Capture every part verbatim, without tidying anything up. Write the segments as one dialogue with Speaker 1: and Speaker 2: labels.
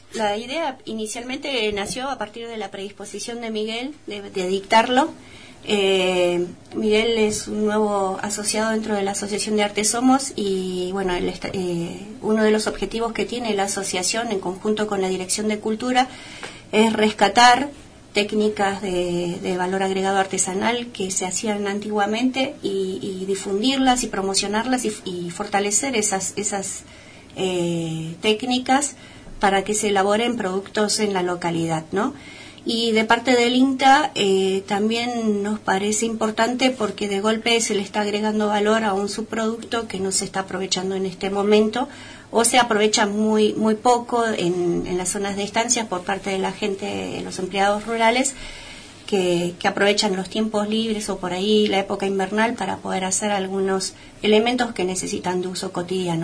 Speaker 1: La idea inicialmente nació a partir de la predisposición de Miguel de, de dictarlo. Eh, Miguel es un nuevo asociado dentro de la Asociación de Arte Somos y bueno, él está, eh, uno de los objetivos que tiene la asociación en conjunto con la Dirección de Cultura es rescatar técnicas de, de valor agregado artesanal que se hacían antiguamente y, y difundirlas y promocionarlas y, y fortalecer esas, esas eh, técnicas para que se elaboren productos en la localidad, ¿no? Y de parte del INTA eh, también nos parece importante porque de golpe se le está agregando valor a un subproducto que no se está aprovechando en este momento o se aprovecha muy muy poco en, en las zonas de estancias por parte de la gente, los empleados rurales que, que aprovechan los tiempos libres o por ahí la época invernal para poder hacer algunos elementos que necesitan de uso cotidiano.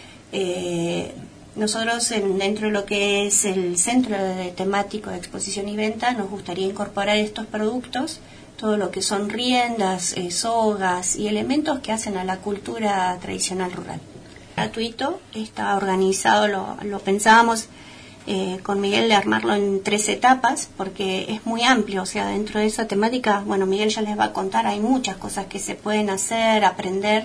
Speaker 1: Eh, Nosotros, en, dentro de lo que es el centro de temático de exposición y venta, nos gustaría incorporar estos productos, todo lo que son riendas, eh, sogas y elementos que hacen a la cultura tradicional rural. Gratuito, está organizado, lo, lo pensábamos eh, con Miguel de armarlo en tres etapas, porque es muy amplio, o sea, dentro de esa temática, bueno, Miguel ya les va a contar, hay muchas cosas que se pueden hacer, aprender.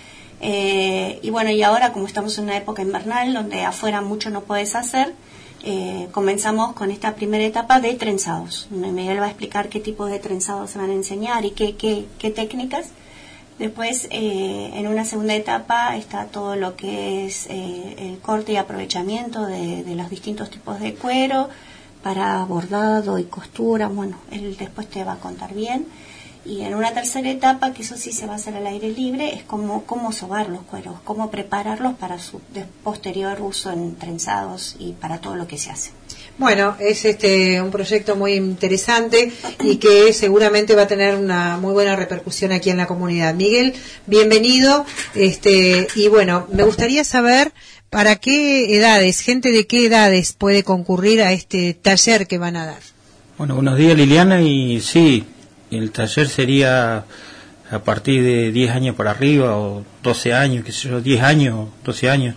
Speaker 1: Eh, y bueno, y ahora como estamos en una época invernal donde afuera mucho no puedes hacer, eh, comenzamos con esta primera etapa de trenzados. Miguel va a explicar qué tipo de trenzados se van a enseñar y qué, qué, qué técnicas. Después, eh, en una segunda etapa está todo lo que es eh, el corte y aprovechamiento de, de los distintos tipos de cuero para bordado y costura. Bueno, él después te va a contar bien. Y en una tercera etapa, que eso sí se va a hacer al aire libre, es cómo, cómo sobar los cueros, cómo prepararlos para su posterior uso en trenzados y para todo lo que se hace.
Speaker 2: Bueno, es este un proyecto muy interesante y que seguramente va a tener una muy buena repercusión aquí en la comunidad. Miguel, bienvenido. Este y bueno, me gustaría saber para qué edades, gente de qué edades puede concurrir a este taller que van a dar.
Speaker 3: Bueno, buenos días, Liliana, y sí. El taller sería a partir de diez años para arriba o doce años, qué sé yo, diez años, doce años.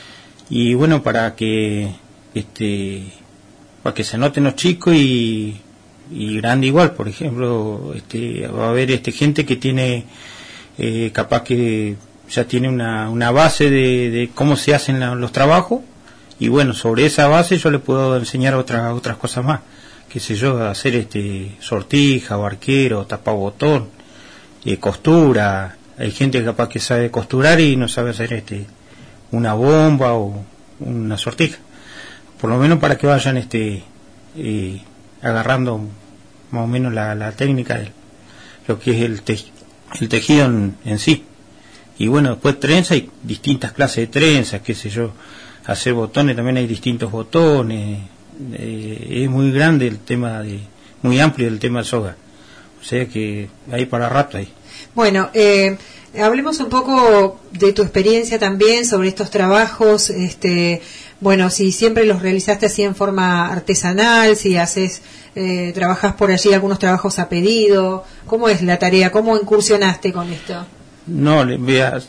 Speaker 3: Y bueno, para que este para que se noten los chicos y, y grande igual, por ejemplo, este va a haber este gente que tiene eh, capaz que ya tiene una, una base de, de cómo se hacen la, los trabajos y bueno, sobre esa base yo le puedo enseñar otras otras cosas más. Qué sé yo, hacer este sortija, barquero, tapabotón, eh, costura. Hay gente capaz que sabe costurar y no sabe hacer este una bomba o una sortija. Por lo menos para que vayan este eh, agarrando más o menos la, la técnica de lo que es el, te, el tejido en, en sí. Y bueno, después trenza, hay distintas clases de trenzas, qué sé yo, hacer botones, también hay distintos botones. Eh, es muy grande el tema de muy amplio el tema de soga, o sea que hay para rato ahí.
Speaker 2: Bueno, eh, hablemos un poco de tu experiencia también sobre estos trabajos, este, bueno, si siempre los realizaste así en forma artesanal, si haces, eh, trabajas por allí algunos trabajos a pedido, ¿cómo es la tarea? ¿Cómo incursionaste con esto?
Speaker 3: No, vea,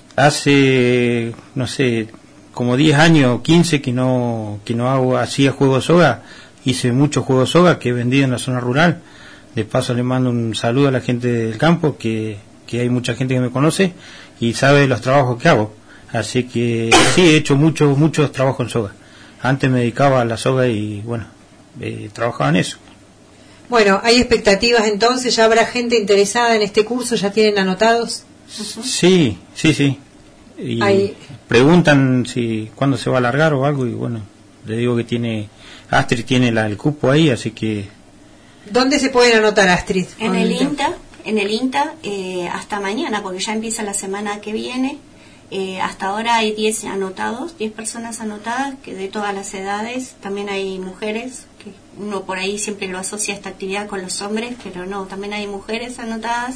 Speaker 3: hace, no sé, como diez años, quince que no que no hago hacía juego de soga, hice muchos juegos de soga que he vendido en la zona rural. De paso le mando un saludo a la gente del campo, que, que hay mucha gente que me conoce y sabe los trabajos que hago. Así que sí, he hecho muchos muchos trabajos en soga. Antes me dedicaba a la soga y bueno, eh, trabajaba en eso.
Speaker 2: Bueno, ¿hay expectativas entonces? ¿Ya habrá gente interesada en este curso? ¿Ya tienen anotados?
Speaker 3: Sí, sí, sí. Y
Speaker 2: Hay...
Speaker 3: preguntan si cuándo se va a alargar o algo y bueno, le digo que tiene Astrid tiene la, el cupo ahí, así que...
Speaker 2: ¿Dónde se pueden anotar, Astrid?
Speaker 1: En el INTA, en el INTA eh, hasta mañana, porque ya empieza la semana que viene. Eh, hasta ahora hay diez anotados, diez personas anotadas, que de todas las edades. También hay mujeres, que uno por ahí siempre lo asocia esta actividad con los hombres, pero no, también hay mujeres anotadas.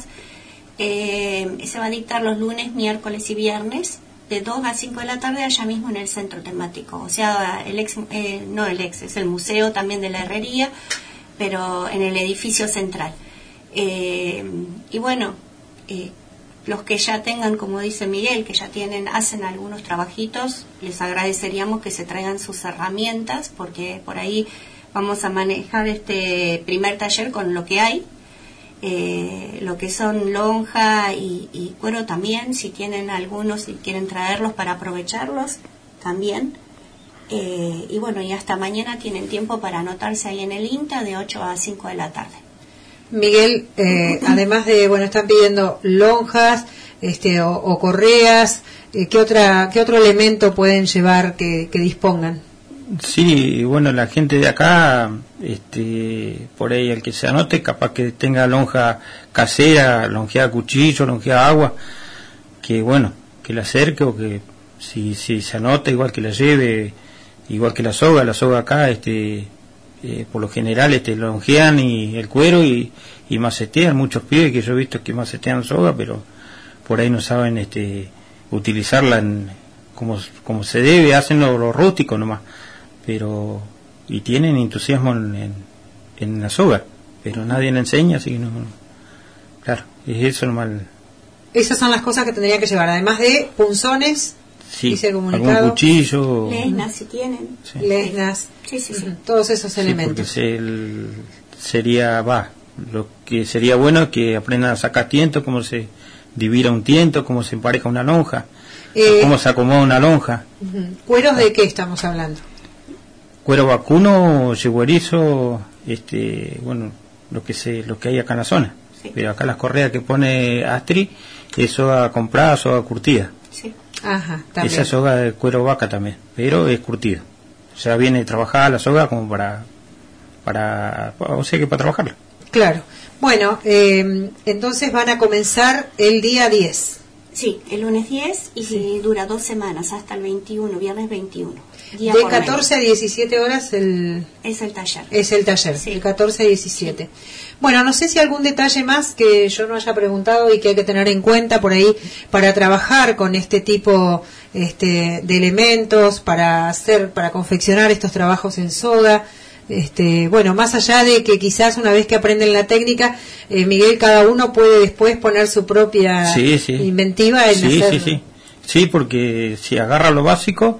Speaker 1: Eh, se va a dictar los lunes, miércoles y viernes de dos a cinco de la tarde allá mismo en el centro temático, o sea, el ex, eh, no el ex, es el museo también de la herrería, pero en el edificio central. Eh, y bueno, eh, los que ya tengan, como dice Miguel, que ya tienen, hacen algunos trabajitos, les agradeceríamos que se traigan sus herramientas, porque por ahí vamos a manejar este primer taller con lo que hay, eh, lo que son lonja y, y cuero también, si tienen algunos, si quieren traerlos para aprovecharlos, también. Eh, y bueno, y hasta mañana tienen tiempo para anotarse ahí en el INTA de ocho a cinco de la tarde.
Speaker 2: Miguel, eh, además de, bueno, están pidiendo lonjas este, o, o correas, eh, ¿qué, otra, ¿qué otro elemento pueden llevar que, que dispongan?
Speaker 3: Sí, bueno, la gente de acá, este, por ahí el que se anote, capaz que tenga lonja casera, lonjeada cuchillo, lonjeada agua, que bueno, que la acerque o que si, si se anota, igual que la lleve, igual que la soga, la soga acá, este... Eh, por lo general este lonjean y el cuero y, y macetean, muchos pibes que yo he visto que macetean soga, pero por ahí no saben este utilizarla en, como, como se debe, hacen lo, lo rústico nomás, pero y tienen entusiasmo en, en, en la soga, pero nadie le enseña, así que no, claro, es eso nomás.
Speaker 2: Esas son las cosas que tendrían que llevar, además de punzones.
Speaker 3: Sí, algún cuchillo,
Speaker 1: lesnas si tienen,
Speaker 2: sí. lesnas,
Speaker 1: sí, sí, sí.
Speaker 2: todos esos
Speaker 3: sí,
Speaker 2: elementos.
Speaker 3: Porque el, sería, va, lo que sería bueno es que aprendan a sacar tiento, cómo se divira un tiento, cómo se empareja una lonja, eh, cómo se acomoda una lonja.
Speaker 2: Uh-huh. ¿Cueros de qué estamos hablando?
Speaker 3: Cuero vacuno, yegüerizo, este, bueno, lo que se, lo que hay acá en la zona. Sí. Pero acá las correas que pone Astri es soga comprada, soga curtida.
Speaker 1: Sí.
Speaker 2: Ajá, también.
Speaker 3: Esa soga de cuero vaca también, pero es curtida. O sea, viene trabajada la soga como para, para, o sea que para trabajarla.
Speaker 2: Claro. Bueno, eh, entonces van a comenzar el día diez.
Speaker 1: Sí, el lunes diez y sí. Dura dos semanas hasta el veintiuno, viernes veintiuno.
Speaker 2: De catorce a diecisiete horas el...
Speaker 1: Es el taller.
Speaker 2: Es el taller,
Speaker 1: sí.
Speaker 2: De catorce a diecisiete. Sí. Bueno, no sé si algún detalle más que yo no haya preguntado y que hay que tener en cuenta por ahí para trabajar con este tipo este, de elementos, para hacer, para confeccionar estos trabajos en soga. Este, bueno, más allá de que quizás una vez que aprenden la técnica, eh, Miguel, cada uno puede después poner su propia
Speaker 3: sí, sí.
Speaker 2: inventiva en
Speaker 3: sí,
Speaker 2: hacerlo.
Speaker 3: Sí, sí, sí, porque si agarra lo básico,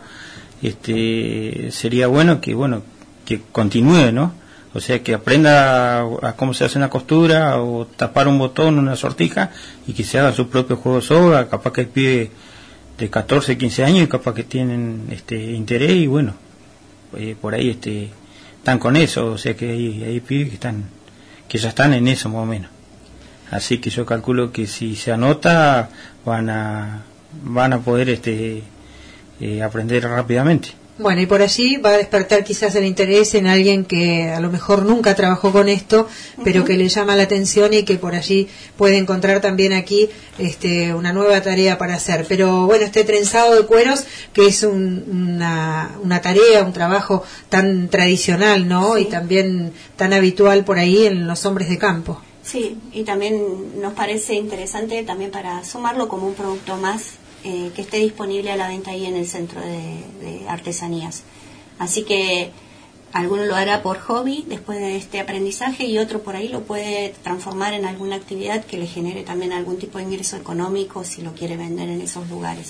Speaker 3: este, sería bueno que, bueno, que continúe, ¿no? O sea, que aprenda a, a cómo se hace una costura o tapar un botón, una sortija, y que se haga su propio juego de soga. Capaz que el pibe de catorce, quince años y capaz que tienen este interés y bueno, eh, por ahí este están con eso, o sea que hay, hay pibes que están que ya están en eso más o menos. Así que yo calculo que si se anota van a van a poder este eh, aprender rápidamente.
Speaker 2: Bueno, y por allí va a despertar quizás el interés en alguien que a lo mejor nunca trabajó con esto, pero uh-huh. que le llama la atención y que por allí puede encontrar también aquí este, una nueva tarea para hacer. Pero bueno, este trenzado de cueros, que es un, una, una tarea, un trabajo tan tradicional, ¿no? Sí. Y también tan habitual por ahí en los hombres de campo.
Speaker 1: Sí, y también nos parece interesante también para sumarlo como un producto más Eh, que esté disponible a la venta ahí en el centro de, de artesanías. Así que alguno lo hará por hobby después de este aprendizaje y otro por ahí lo puede transformar en alguna actividad que le genere también algún tipo de ingreso económico si lo quiere vender en esos lugares.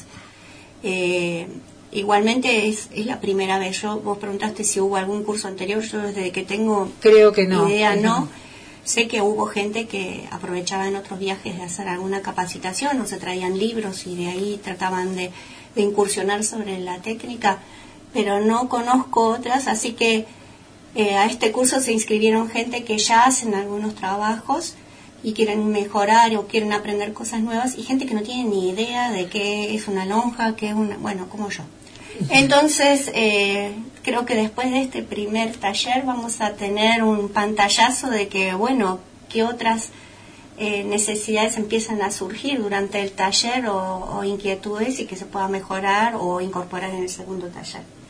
Speaker 1: Eh, igualmente es, es la primera vez. Yo, vos preguntaste si hubo algún curso anterior. Yo desde que tengo
Speaker 2: creo que no
Speaker 1: idea no. Sé que hubo gente que aprovechaba en otros viajes de hacer alguna capacitación o se traían libros y de ahí trataban de, de incursionar sobre la técnica, pero no conozco otras, así que eh, a este curso se inscribieron gente que ya hacen algunos trabajos y quieren mejorar o quieren aprender cosas nuevas y gente que no tiene ni idea de qué es una lonja, qué es una, bueno, como yo. Entonces, eh, creo que después de este primer taller vamos a tener un pantallazo de que, bueno, qué otras eh, necesidades empiezan a surgir durante el taller o, o inquietudes y que se pueda mejorar o incorporar en el segundo taller.